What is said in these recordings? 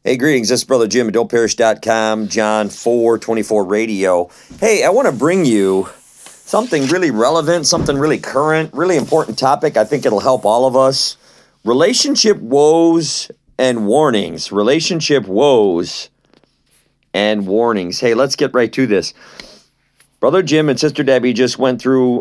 Hey, greetings. This is Brother Jim at don'tperish.com, John 4:24 radio. Hey, I want to bring you something really relevant, something really current, really important topic. I think it'll help all of us. Relationship woes and warnings. Relationship woes and warnings. Hey, let's get right to this. Brother Jim and Sister Debbie just went through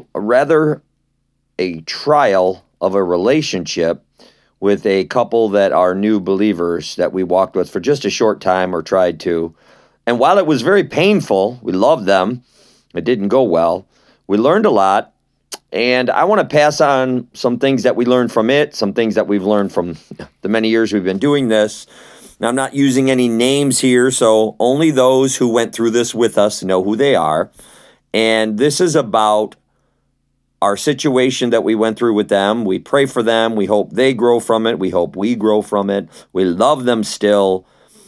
a trial of a relationship with a couple that are new believers that we walked with for just a short time or tried to. And while it was very painful, we loved them, it didn't go well. We learned a lot, and I want to pass on some things that we learned from it, some things that we've learned from the many years we've been doing this. Now, I'm not using any names here, so only those who went through this with us know who they are. And this is about our situation that we went through with them. We pray for them. We hope they grow from it. We hope we grow from it. We love them still.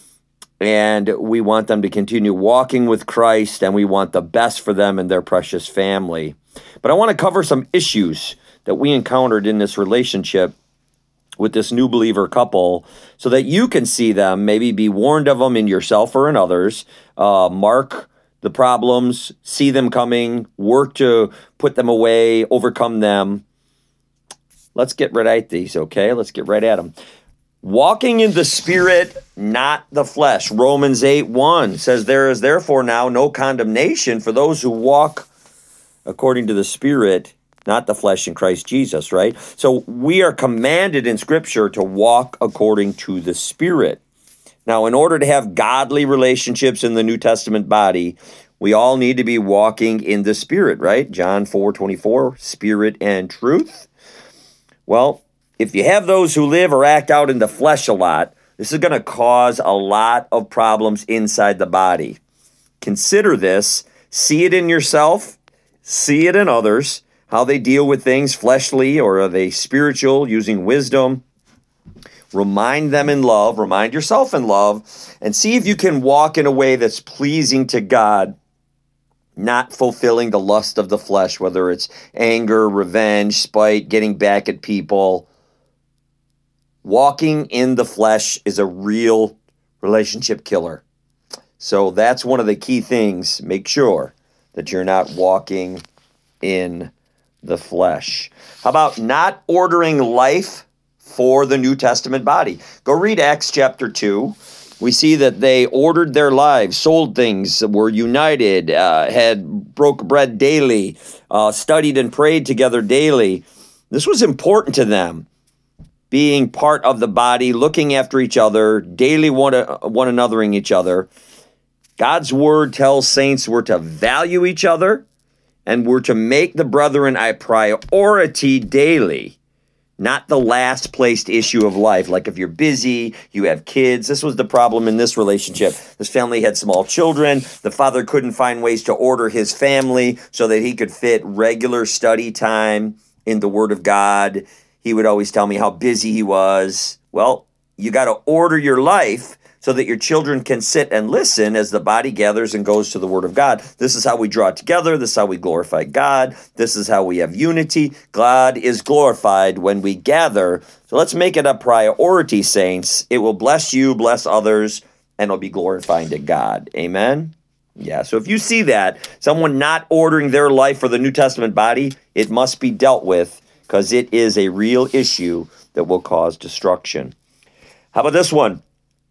And we want them to continue walking with Christ, and we want the best for them and their precious family. But I want to cover some issues that we encountered in this relationship with this new believer couple so that you can see them, maybe be warned of them in yourself or in others. Mark the problems, see them coming, work to put them away, overcome them. Let's get right at these, okay? Let's get right at them. Walking in the Spirit, not the flesh. Romans 8:1 says, "There is therefore now no condemnation for those who walk according to the Spirit, not the flesh in Christ Jesus," right? So we are commanded in Scripture to walk according to the Spirit. Now, in order to have godly relationships in the New Testament body, we all need to be walking in the Spirit, right? John 4:24, Spirit and truth. Well, if you have those who live or act out in the flesh a lot, this is going to cause a lot of problems inside the body. Consider this. See it in yourself. See it in others, how they deal with things fleshly, or are they spiritual, using wisdom. Remind them in love, remind yourself in love, and see if you can walk in a way that's pleasing to God, not fulfilling the lust of the flesh, whether it's anger, revenge, spite, getting back at people. Walking in the flesh is a real relationship killer. So that's one of the key things. Make sure that you're not walking in the flesh. How about not ordering life for the New Testament body? Go read Acts chapter 2. We see that they ordered their lives, sold things, were united, had broke bread daily, studied and prayed together daily. This was important to them, being part of the body, looking after each other, daily one anothering each other. God's word tells saints we're to value each other, and we're to make the brethren a priority daily. Not the last placed issue of life. Like if you're busy, you have kids. This was the problem in this relationship. This family had small children. The father couldn't find ways to order his family so that he could fit regular study time in the Word of God. He would always tell me how busy he was. Well, you got to order your life so that your children can sit and listen as the body gathers and goes to the Word of God. This is how we draw together. This is how we glorify God. This is how we have unity. God is glorified when we gather. So let's make it a priority, saints. It will bless you, bless others, and it'll be glorifying to God. Amen? Yeah, so if you see that, someone not ordering their life for the New Testament body, it must be dealt with because it is a real issue that will cause destruction. How about this one?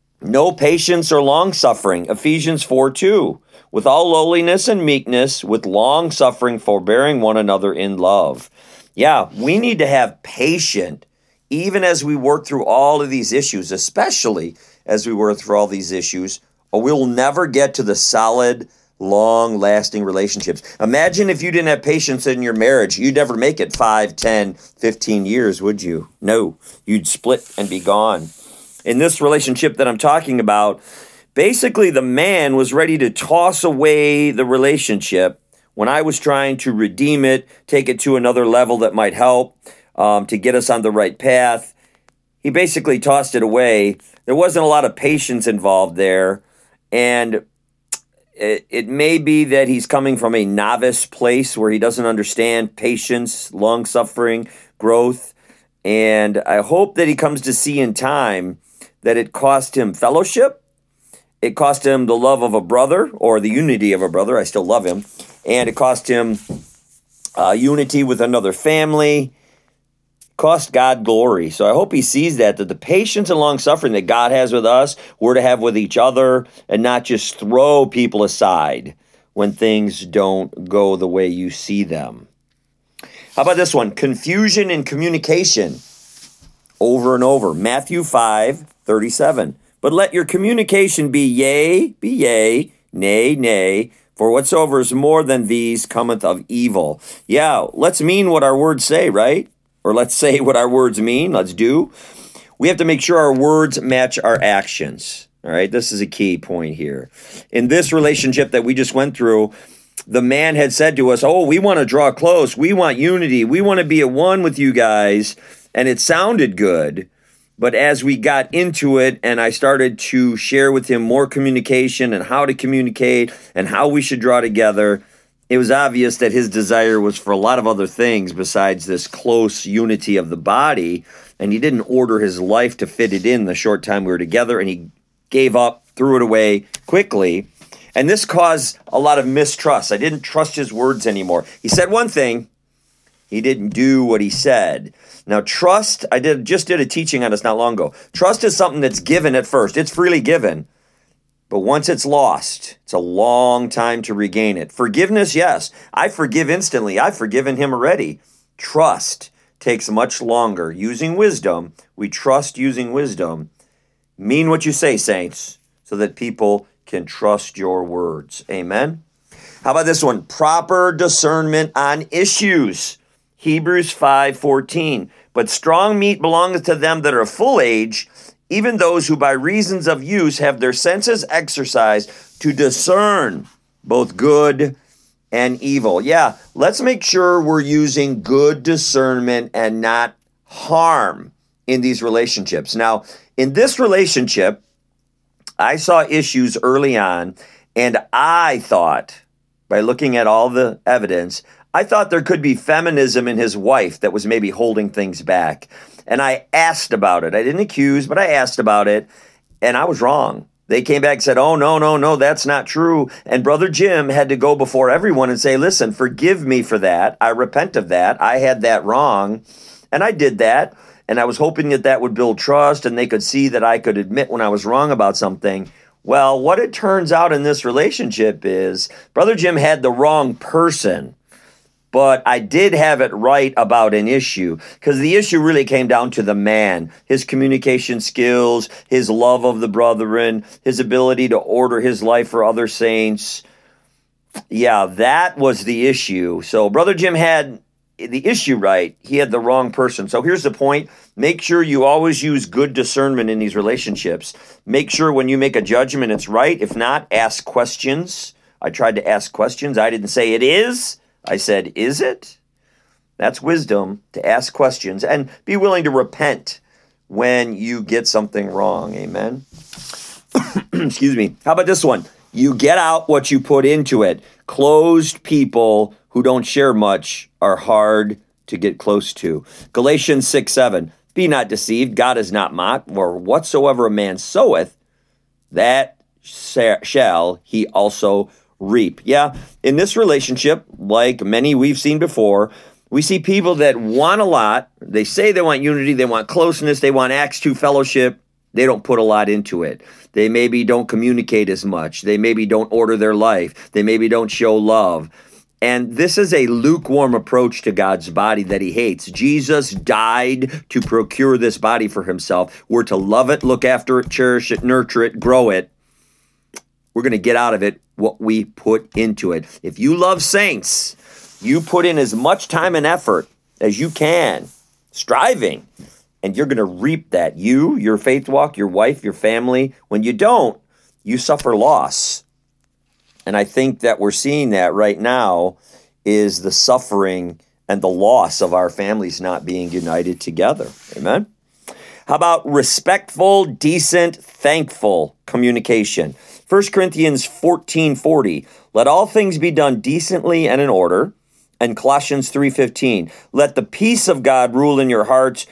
No patience or long-suffering, Ephesians 4:2, with all lowliness and meekness, with long-suffering, forbearing one another in love. Yeah, we need to have patience even as we work through all of these issues, especially as we work through all these issues, or we'll never get to the solid, long-lasting relationships. Imagine if you didn't have patience in your marriage. You'd never make it 5, 10, 15 years, would you? No, you'd split and be gone. In this relationship that I'm talking about, basically the man was ready to toss away the relationship when I was trying to redeem it, take it to another level that might help to get us on the right path. He basically tossed it away. There wasn't a lot of patience involved there, and it may be that he's coming from a novice place where he doesn't understand patience, long-suffering, growth, and I hope that he comes to see in time that it cost him fellowship. It cost him the love of a brother, or the unity of a brother. I still love him. And it cost him unity with another family. Cost God glory. So I hope he sees that the patience and long suffering that God has with us, we're to have with each other, and not just throw people aside when things don't go the way you see them. How about this one? Confusion in communication. Over and over. Matthew 5:37. But let your communication be yea, nay, nay, for whatsoever is more than these cometh of evil. Yeah, let's mean what our words say, right? Or let's say what our words mean. Let's do. We have to make sure our words match our actions. All right, this is a key point here. In this relationship that we just went through, the man had said to us, oh, we want to draw close. We want unity. We want to be at one with you guys. And it sounded good. But as we got into it and I started to share with him more communication and how to communicate and how we should draw together, it was obvious that his desire was for a lot of other things besides this close unity of the body. And he didn't order his life to fit it in the short time we were together. And he gave up, threw it away quickly. And this caused a lot of mistrust. I didn't trust his words anymore. He said one thing. He didn't do what he said. Now, trust, I just did a teaching on this not long ago. Trust is something that's given at first. It's freely given. But once it's lost, it's a long time to regain it. Forgiveness, yes. I forgive instantly. I've forgiven him already. Trust takes much longer. Using wisdom, we trust using wisdom. Mean what you say, saints, so that people can trust your words. Amen? How about this one? Proper discernment on issues. Hebrews 5:14. But strong meat belongeth to them that are of full age, even those who by reasons of use have their senses exercised to discern both good and evil. Yeah, let's make sure we're using good discernment and not harm in these relationships. Now, in this relationship, I saw issues early on, and I thought, by looking at all the evidence, I thought there could be feminism in his wife that was maybe holding things back. And I asked about it. I didn't accuse, but I asked about it, and I was wrong. They came back and said, oh, no, that's not true. And Brother Jim had to go before everyone and say, listen, forgive me for that. I repent of that. I had that wrong. And I did that. And I was hoping that that would build trust and they could see that I could admit when I was wrong about something. Well, what it turns out in this relationship is Brother Jim had the wrong person. But I did have it right about an issue, because the issue really came down to the man, his communication skills, his love of the brethren, his ability to order his life for other saints. Yeah, that was the issue. So Brother Jim had the issue right. He had the wrong person. So here's the point. Make sure you always use good discernment in these relationships. Make sure when you make a judgment, it's right. If not, ask questions. I tried to ask questions. I didn't say it is. I said, is it? That's wisdom, to ask questions and be willing to repent when you get something wrong. Amen. Excuse me. How about this one? You get out what you put into it. Closed people who don't share much are hard to get close to. Galatians 6:7. Be not deceived. God is not mocked. For whatsoever a man soweth, that shall he also reap. Yeah, in this relationship, like many we've seen before, we see people that want a lot. They say they want unity, they want closeness, they want Acts 2 fellowship. They don't put a lot into it. They maybe don't communicate as much. They maybe don't order their life. They maybe don't show love. And this is a lukewarm approach to God's body that he hates. Jesus died to procure this body for himself. We're to love it, look after it, cherish it, nurture it, grow it. We're going to get out of it what we put into it. If you love saints, you put in as much time and effort as you can, striving, and you're going to reap that. You, your faith walk, your wife, your family. When you don't, you suffer loss. And I think that we're seeing that right now is the suffering and the loss of our families not being united together. Amen? How about respectful, decent, thankful communication? 1 Corinthians 14:40, let all things be done decently and in order. And Colossians 3:15, let the peace of God rule in your hearts,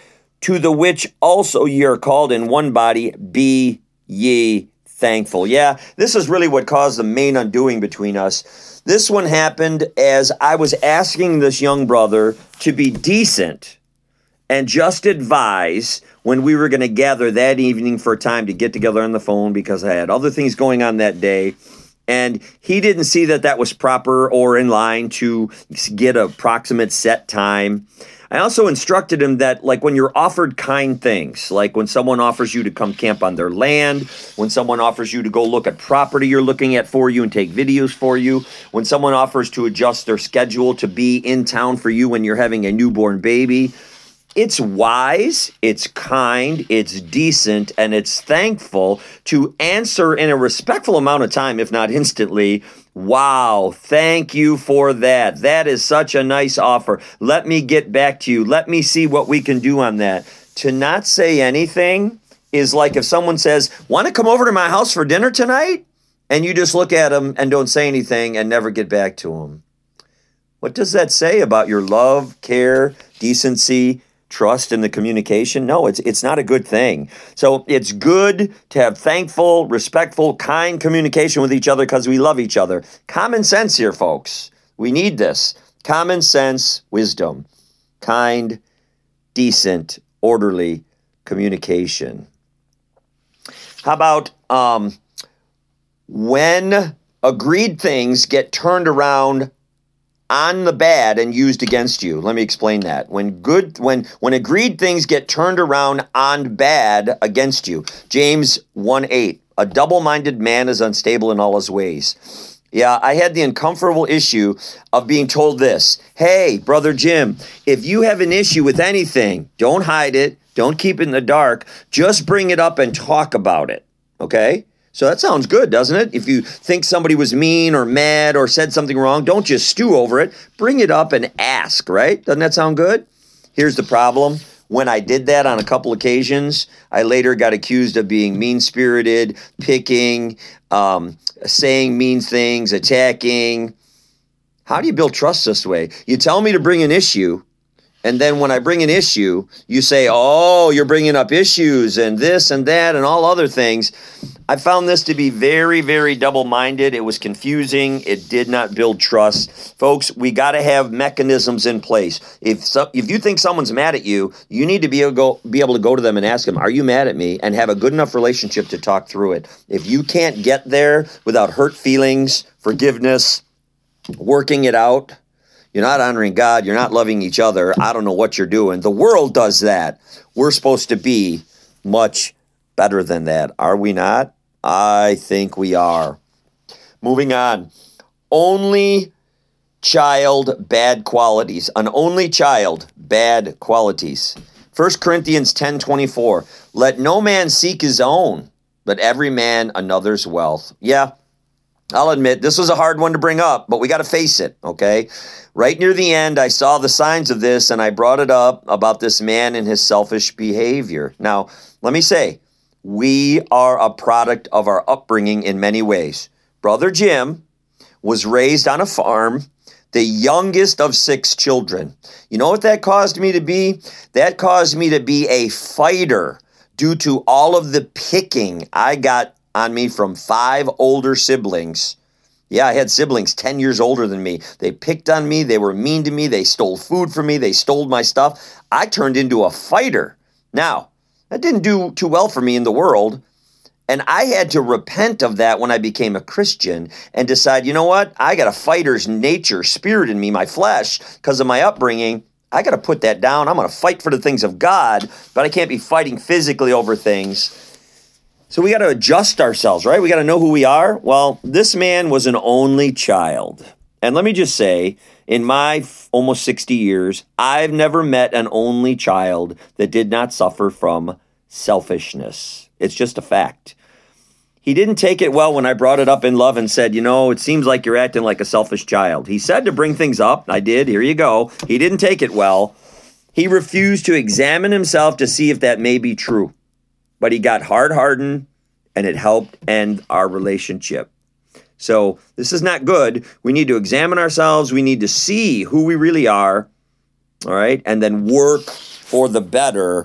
to the which also ye are called in one body, be ye thankful. Yeah, this is really what caused the main undoing between us. This one happened as I was asking this young brother to be decent and just advise when we were going to gather that evening for a time to get together on the phone because I had other things going on that day. And he didn't see that that was proper or in line to get an approximate set time. I also instructed him that, like, when you're offered kind things, like when someone offers you to come camp on their land, when someone offers you to go look at property you're looking at for you and take videos for you, when someone offers to adjust their schedule to be in town for you when you're having a newborn baby, it's wise, it's kind, it's decent, and it's thankful to answer in a respectful amount of time, if not instantly, wow, thank you for that. That is such a nice offer. Let me get back to you. Let me see what we can do on that. To not say anything is like if someone says, want to come over to my house for dinner tonight? And you just look at them and don't say anything and never get back to them. What does that say about your love, care, decency, trust in the communication? No, it's not a good thing. So it's good to have thankful, respectful, kind communication with each other because we love each other. Common sense here, folks. We need this. Common sense, wisdom, kind, decent, orderly communication. How about when agreed things get turned around on the bad and used against you? Let me explain that. When agreed things get turned around on bad against you. James 1:8. A double-minded man is unstable in all his ways. Yeah, I had the uncomfortable issue of being told this. Hey, Brother Jim, if you have an issue with anything, don't hide it. Don't keep it in the dark. Just bring it up and talk about it. Okay? So that sounds good, doesn't it? If you think somebody was mean or mad or said something wrong, don't just stew over it. Bring it up and ask, right? Doesn't that sound good? Here's the problem. When I did that on a couple occasions, I later got accused of being mean-spirited, picking, saying mean things, attacking. How do you build trust this way? You tell me to bring an issue, and then when I bring an issue, you say, oh, you're bringing up issues and this and that and all other things. I found this to be very, very double-minded. It was confusing. It did not build trust. Folks, we got to have mechanisms in place. If you think someone's mad at you, you need to be able to go to them and ask them, are you mad at me? And have a good enough relationship to talk through it. If you can't get there without hurt feelings, forgiveness, working it out, you're not honoring God, you're not loving each other, I don't know what you're doing. The world does that. We're supposed to be much better than that. Are we not? I think we are. Moving on. Only child, bad qualities. An only child, bad qualities. 1 Corinthians 10:24. Let no man seek his own, but every man another's wealth. Yeah, I'll admit this was a hard one to bring up, but we got to face it, okay? Right near the end, I saw the signs of this, and I brought it up about this man and his selfish behavior. Now, let me say, we are a product of our upbringing in many ways. Brother Jim was raised on a farm, the youngest of 6 children. You know what that caused me to be? That caused me to be a fighter due to all of the picking I got on me from 5 older siblings. Yeah, I had siblings 10 years older than me. They picked on me. They were mean to me. They stole food from me. They stole my stuff. I turned into a fighter. Now, that didn't do too well for me in the world. And I had to repent of that when I became a Christian and decide, you know what? I got a fighter's nature, spirit in me, my flesh, because of my upbringing. I got to put that down. I'm going to fight for the things of God, but I can't be fighting physically over things. So we got to adjust ourselves, right? We got to know who we are. Well, this man was an only child. And let me just say, in my almost 60 years, I've never met an only child that did not suffer from selfishness. It's just a fact. He didn't take it well when I brought it up in love and said, you know, it seems like you're acting like a selfish child. He said to bring things up. I did. Here you go. He didn't take it well. He refused to examine himself to see if that may be true. But he got hard-hardened, and it helped end our relationship. So this is not good. We need to examine ourselves. We need to see who we really are, all right, and then work for the better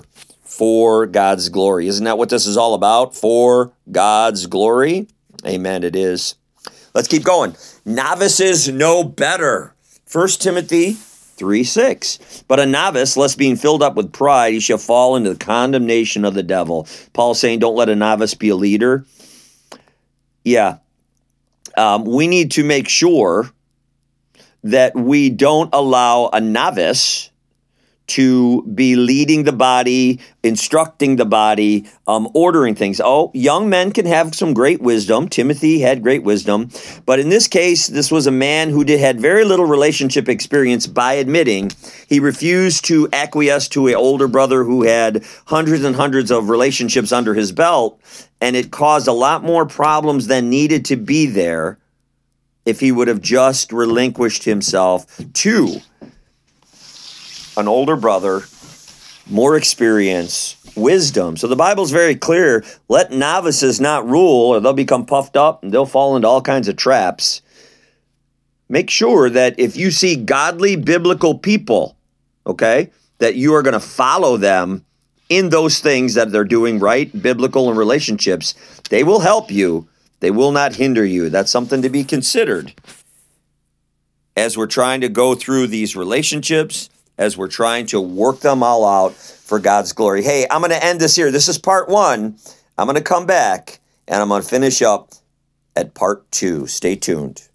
for God's glory. Isn't that what this is all about? For God's glory? Amen, it is. Let's keep going. Novices know better. 1 Timothy 3:6. But a novice, lest being filled up with pride, he shall fall into the condemnation of the devil. Paul's saying, don't let a novice be a leader. Yeah. We need to make sure that we don't allow a novice to be leading the body, instructing the body, ordering things. Oh, young men can have some great wisdom. Timothy had great wisdom. But in this case, this was a man who had very little relationship experience by admitting he refused to acquiesce to an older brother who had hundreds and hundreds of relationships under his belt. And it caused a lot more problems than needed to be there if he would have just relinquished himself to an older brother, more experience, wisdom. So the Bible's very clear. Let novices not rule, or they'll become puffed up and they'll fall into all kinds of traps. Make sure that if you see godly biblical people, okay, that you are going to follow them in those things that they're doing right, biblical and relationships. They will help you. They will not hinder you. That's something to be considered as we're trying to go through these relationships, as we're trying to work them all out for God's glory. Hey, I'm going to end this here. This is part 1. I'm going to come back and I'm going to finish up at part 2. Stay tuned.